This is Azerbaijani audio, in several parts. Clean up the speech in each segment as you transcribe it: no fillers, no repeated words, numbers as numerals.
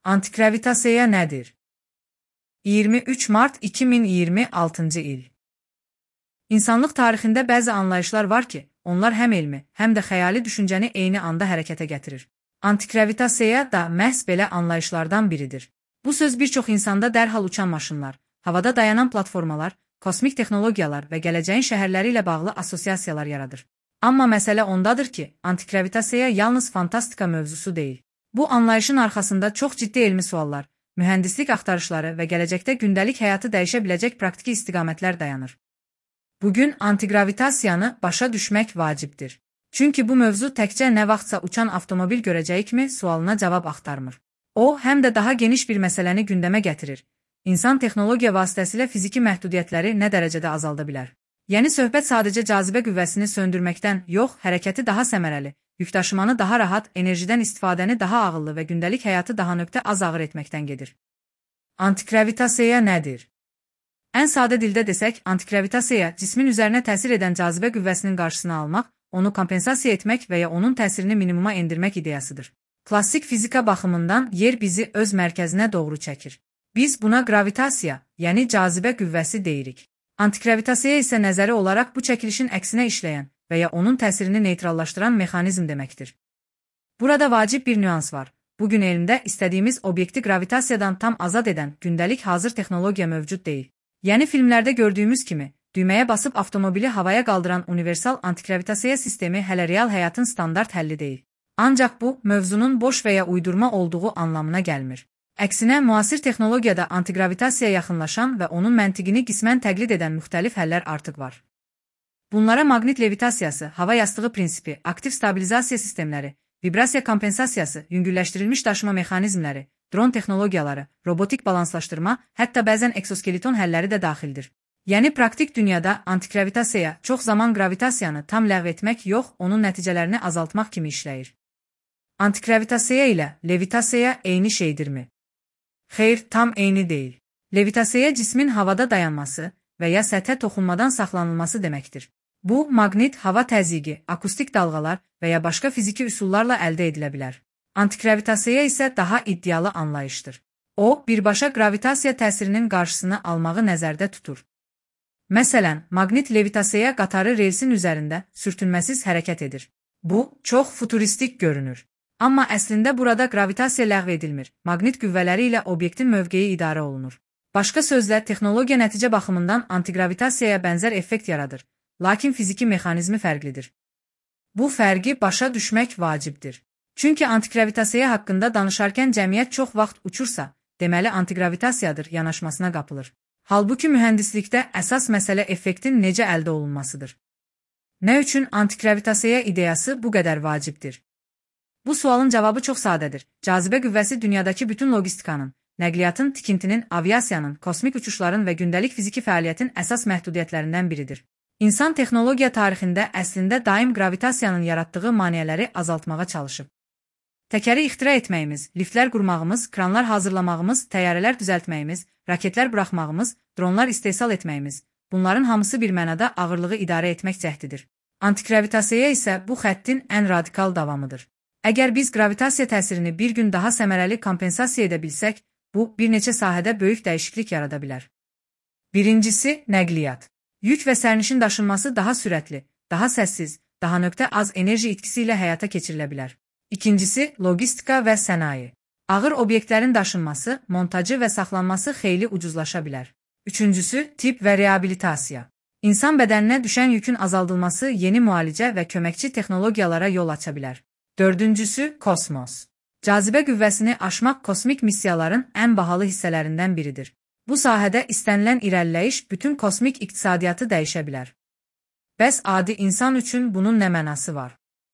Antigravitasiya nədir? 23 mart 2026-cı il. İnsanlıq tarixində bəzi anlayışlar var ki, onlar həm elmi, həm də xəyali düşüncəni eyni anda hərəkətə gətirir. Antigravitasiya da məhz belə anlayışlardan biridir. Bu söz bir çox insanda dərhal uçan maşınlar, havada dayanan platformalar, kosmik texnologiyalar və gələcəyin şəhərləri ilə bağlı assosiasiyalar yaradır. Amma məsələ ondadır ki, antigravitasiya yalnız fantastika mövzusu deyil. Bu anlayışın arxasında çox ciddi elmi suallar, mühəndislik axtarışları və gələcəkdə gündəlik həyatı dəyişə biləcək praktiki istiqamətlər dayanır. Bugün antigravitasiyanı başa düşmək vacibdir. Çünki bu mövzu təkcə nə vaxtsa uçan avtomobil görəcəyikmi sualına cavab axtarmır. O, həm də daha geniş bir məsələni gündəmə gətirir. İnsan texnologiya vasitəsilə fiziki məhdudiyyətləri nə dərəcədə azalda bilər? Yəni söhbət sadəcə cazibə qüvvəsini söndürməkdən yox, hərəkəti daha səmərəli, yükdaşımanı daha rahat, enerjidən istifadəni daha ağıllı və gündəlik həyatı daha az ağır etməkdən gedir. Antigravitasiya nədir? Ən sadə dildə desək, antigravitasiya cismin üzərinə təsir edən cazibə qüvvəsinin qarşısını almaq, onu kompensasiya etmək və ya onun təsirini minimuma endirmək ideyasıdır. Klassik fizika baxımından yer bizi öz mərkəzinə doğru çəkir. Biz buna gravitasiya, yəni cazibə qüvvəsi deyirik. Antigravitasiya isə nəzəri olaraq bu çəkilişin əksinə işləyən və ya onun təsirini neytrallaşdıran mexanizm deməkdir. Burada vacib bir nüans var. Bugün elmdə istədiyimiz obyekti gravitasiyadan tam azad edən gündəlik hazır texnologiya mövcud deyil. Yəni filmlərdə gördüyümüz kimi, düyməyə basıb avtomobili havaya qaldıran universal antigravitasiya sistemi hələ real həyatın standart həlli deyil. Ancaq bu, mövzunun boş və ya uydurma olduğu anlamına gəlmir. Əksinə, müasir texnologiyada antigravitasiyaya yaxınlaşan və onun məntiqini qismən təqlid edən müxtəlif həllər artıq var. Bunlara maqnit levitasiyası, hava yastığı prinsipi, aktiv stabilizasiya sistemləri, vibrasiya kompensasiyası, yüngülləşdirilmiş daşıma mexanizmləri, dron texnologiyaları, robotik balanslaşdırma, hətta bəzən eksoskeleton həlləri də daxildir. Yəni praktik dünyada antigravitasiya çox zaman gravitasiyanı tam ləğv etmək yox, onun nəticələrini azaltmaq kimi işləyir. Antigravitasiya ilə levitasiya eyni şeydirmi? Xeyr, tam eyni deyil. Levitasiya cismin havada dayanması və ya səthə toxunmadan saxlanılması deməkdir. Bu, maqnit, hava təzyiqi, akustik dalğalar və ya başqa fiziki üsullarla əldə edilə bilər. Antigravitasiya isə daha iddialı anlayışdır. O, birbaşa gravitasiya təsirinin qarşısını almağı nəzərdə tutur. Məsələn, maqnit levitasiyaya qatarı relsin üzərində sürtünməsiz hərəkət edir. Bu, çox futuristik görünür. Amma əslində burada gravitasiya ləğv edilmir, maqnit qüvvələri ilə obyektin mövqeyi idarə olunur. Başqa sözlə, texnologiya nəticə baxımından antigravitasiyaya bənzər effekt yaradır, lakin fiziki mexanizmi fərqlidir. Bu fərqi başa düşmək vacibdir. Çünki antigravitasiya haqqında danışarkən cəmiyyət çox vaxt uçursa, deməli antigravitasiyadır yanaşmasına qapılır. Halbuki mühəndislikdə əsas məsələ effektin necə əldə olunmasıdır. Nə üçün antigravitasiya ideyası bu qədər vacibdir? Bu sualın cavabı çox sadədir. Cazibə qüvvəsi dünyadakı bütün logistikanın, nəqliyyatın, tikintinin, aviasiyanın, kosmik uçuşların və gündəlik fiziki fəaliyyətin əsas məhdudiyyətlərindən biridir. İnsan texnologiya tarixində əslində daim gravitasiyanın yaratdığı maneələri azaltmağa çalışıb. Təkəri ixtira etməyimiz, liftlər qurmağımız, kranlar hazırlamağımız, təyyarələr düzəltməyimiz, raketlər buraxmağımız, dronlar istehsal etməyimiz, bunların hamısı bir mənada ağırlığı idarə etmək cəhdidir. Antigravitasiya isə bu xəttin ən radikal davamıdır. Əgər biz gravitasiya təsirini bir gün daha səmərəli kompensasiya edə bilsək, bu, bir neçə sahədə böyük dəyişiklik yarada bilər. Birincisi, nəqliyyat. Yük və sərnişin daşınması daha sürətli, daha səssiz, daha az enerji itkisi ilə həyata keçirilə bilər. İkincisi, logistika və sənaye. Ağır obyektlərin daşınması, montajı və saxlanması xeyli ucuzlaşa bilər. Üçüncüsü, tibb və reabilitasiya. İnsan bədəninə düşən yükün azaldılması yeni müalicə və köməkçi texnologiyalara yol aça bilər. Dördüncüsü, kosmos. Cazibə qüvvəsini aşmaq kosmik missiyaların ən bahalı hissələrindən biridir. Bu sahədə istənilən irəliləyiş bütün kosmik iqtisadiyyatı dəyişə bilər. Bəs adi insan üçün bunun nə mənası var?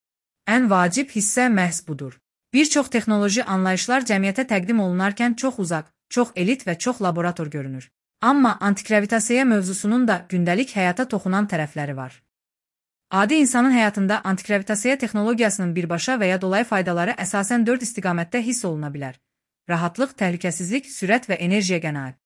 Ən vacib hissə məhz budur. Bir çox texnoloji anlayışlar cəmiyyətə təqdim olunarkən çox uzaq, çox elit və çox laborator görünür. Amma antigravitasiya mövzusunun da gündəlik həyata toxunan tərəfləri var. Adi insanın həyatında antigravitasiya texnologiyasının birbaşa və ya dolayı faydaları əsasən 4 istiqamətdə hiss oluna bilər. Rahatlıq, təhlükəsizlik, sürət və enerjiya qənaət.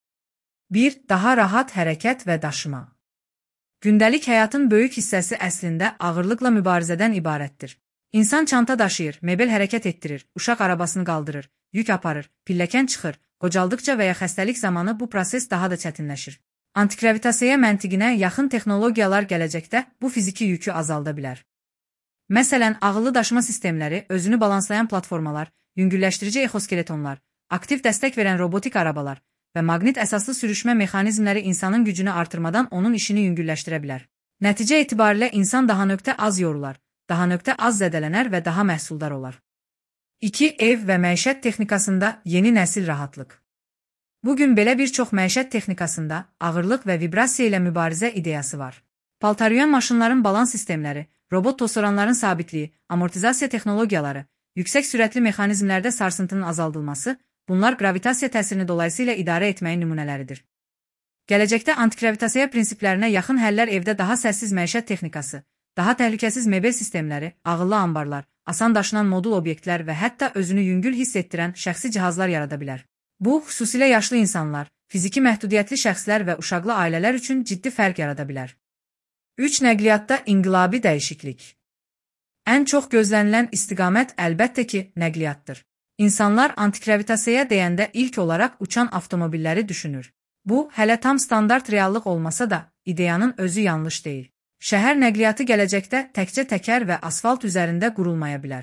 1. Daha rahat hərəkət və daşıma. Gündəlik həyatın böyük hissəsi əslində ağırlıqla mübarizədən ibarətdir. İnsan çanta daşıyır, mebel hərəkət etdirir, uşaq arabasını qaldırır, yük aparır, pilləkən çıxır. Qocaldıqca və ya xəstəlik zamanı bu proses daha da çətinləşir. Antigravitasiyaya məntiqinə yaxın texnologiyalar gələcəkdə bu fiziki yükü azalda bilər. Məsələn, ağıllı daşıma sistemləri, özünü balanslayan platformalar, yüngülləşdirici exoskeletonlar, aktiv dəstək verən robotik arabalar və maqnit əsaslı sürüşmə mexanizmləri insanın gücünü artırmadan onun işini yüngülləşdirə bilər. Nəticə etibarilə insan daha az yorular, daha az zədələnər və daha məhsuldar olar. 2. Ev və məişət texnikasında yeni nəsil rahatlıq. Bugün belə bir çox məişət texnikasında ağırlıq və vibrasiya ilə mübarizə ideyası var. Paltaryuyan maşınların balans sistemləri, robot tosoranların sabitliyi, amortizasiya texnologiyaları, yüksək sürətli mexanizmlərdə sarsıntının azaldılması, bunlar gravitasiya təsirini dolayısıyla idarə etməyin nümunələridir. Gələcəkdə antigravitasiya prinsiplərinə yaxın həllər evdə daha səssiz məişət texnikası, daha təhlükəsiz mebel sistemləri, ağıllı ambarlar, asan daşınan modul obyektlər və hətta özünü yüngül hiss etdirən şəxsi cihazlar yarada bilər. Bu, xüsusilə yaşlı insanlar, fiziki məhdudiyyətli şəxslər və uşaqlı ailələr üçün ciddi fərq yarada bilər. 3. Nəqliyyatda inqilabi dəyişiklik. Ən çox gözlənilən istiqamət əlbəttə ki, nəqliyyatdır. İnsanlar antigravitasiya deyəndə ilk olaraq uçan avtomobilləri düşünür. Bu, hələ tam standart reallıq olmasa da, ideyanın özü yanlış deyil. Şəhər nəqliyyatı gələcəkdə təkcə təkər və asfalt üzərində qurulmaya bilər.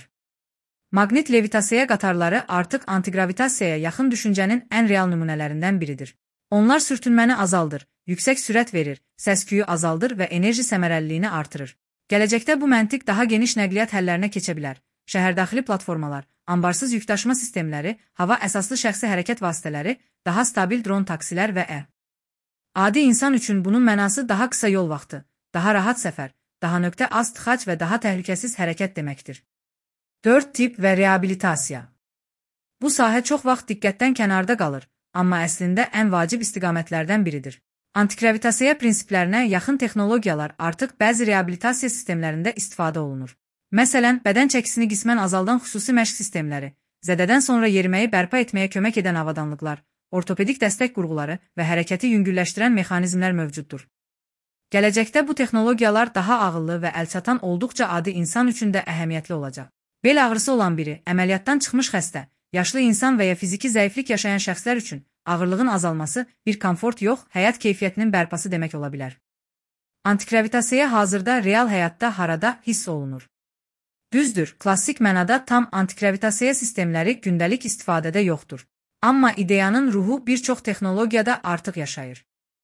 Maqnit levitasiya qatarları artıq antigravitasiyaya yaxın düşüncənin ən real nümunələrindən biridir. Onlar sürtünməni azaldır, yüksək sürət verir, səs-küyü azaldır və enerji səmərəliliyini artırır. Gələcəkdə bu məntiq daha geniş nəqliyyat həllərinə keçə bilər. Şəhərdaxili platformalar, ambarsız yükdaşıma sistemləri, hava əsaslı şəxsi hərəkət vasitələri, daha stabil dron taksilər və adi insan üçün bunun mənası daha qısa yol vaxtı, daha rahat səfər, daha az tıxac və daha təhlükəsiz hərəkət deməkdir. 4. Tibb və reabilitasiya. Bu sahə çox vaxt diqqətdən kənarda qalır, amma əslində ən vacib istiqamətlərdən biridir. Antigravitasiya prinsiplərinə yaxın texnologiyalar artıq bəzi reabilitasiya sistemlərində istifadə olunur. Məsələn, bədən çəkisini qismən azaldan xüsusi məşq sistemləri, zədədən sonra yeriməyi bərpa etməyə kömək edən avadanlıqlar, ortopedik dəstək qurğuları və hərəkəti yüngülləşdirən mexanizmlər mövcuddur. Gələcəkdə bu texnologiyalar daha ağıllı və əlçatan olduqca adi insan üçün də əhəmiyyətli olacaq. Bel ağrısı olan biri, əməliyyatdan çıxmış xəstə, yaşlı insan və ya fiziki zəiflik yaşayan şəxslər üçün ağırlığın azalması bir komfort yox, həyat keyfiyyətinin bərpası demək ola bilər. Antigravitasiya hazırda real həyatda harada hiss olunur. Düzdür, klassik mənada tam antigravitasiya sistemləri gündəlik istifadədə yoxdur. Amma ideyanın ruhu bir çox texnologiyada artıq yaşayır.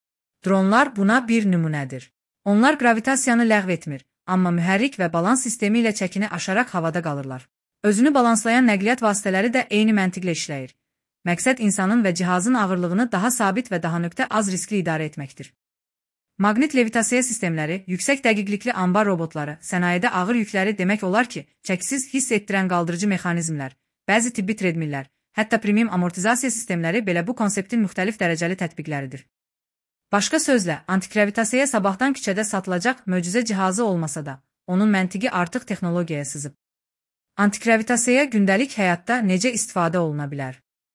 Dronlar buna bir nümunədir. Onlar gravitasiyanı ləğv etmir, amma mühərrik və balans sistemi ilə çəkini aşaraq havada qalırlar. Özünü balanslayan nəqliyyat vasitələri də eyni məntiqlə işləyir. Məqsəd insanın və cihazın ağırlığını daha sabit və daha az riskli idarə etməkdir. Maqnit levitasiya sistemləri, yüksək dəqiqlikli ambar robotları, sənayedə ağır yükləri demək olar ki, çəksiz hiss etdirən qaldırıcı mexanizmlər, bəzi tibbi tredmillər, hətta premium amortizasiya sistemləri belə bu konseptin müxtəlif dərəcəli tətbiqləridir. Başqa sözlə, antigravitasiya sabahdan küçədə satılacaq möcüzə cihazı olmasa da, onun məntiqi artıq texnologiyaya sızıb. Antigravitasiya gündəlik həyatda necə istifadə oluna bilər?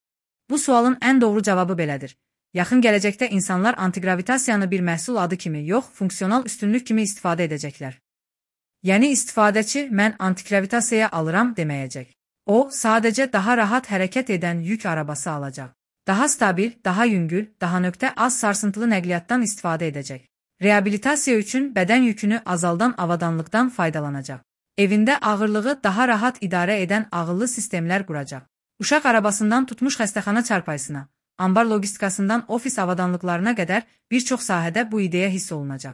Bu sualın ən doğru cavabı belədir. Yaxın gələcəkdə insanlar antigravitasiyanı bir məhsul adı kimi yox, funksional üstünlük kimi istifadə edəcəklər. Yəni istifadəçi mən antigravitasiyaya alıram deməyəcək. O, sadəcə daha rahat hərəkət edən yük arabası alacaq. Daha stabil, daha yüngül, daha az sarsıntılı nəqliyyatdan istifadə edəcək. Reabilitasiya üçün bədən yükünü azaldan avadanlıqdan faydalanacaq. Evində ağırlığı daha rahat idarə edən ağıllı sistemlər quracaq. Uşaq arabasından tutmuş xəstəxana çarpayısına, ambar logistikasından ofis avadanlıqlarına qədər bir çox sahədə bu ideya hiss olunacaq.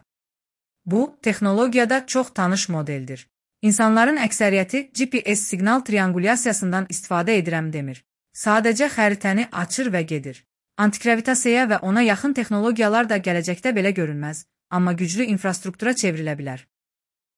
Bu, texnologiyada çox tanış modeldir. İnsanların əksəriyyəti GPS siqnal triangulyasiyasından istifadə edirəm demir. Sadəcə xəritəni açır və gedir. Antigravitasiya və ona yaxın texnologiyalar da gələcəkdə belə görünməz, amma güclü infrastruktura çevrilə bilər.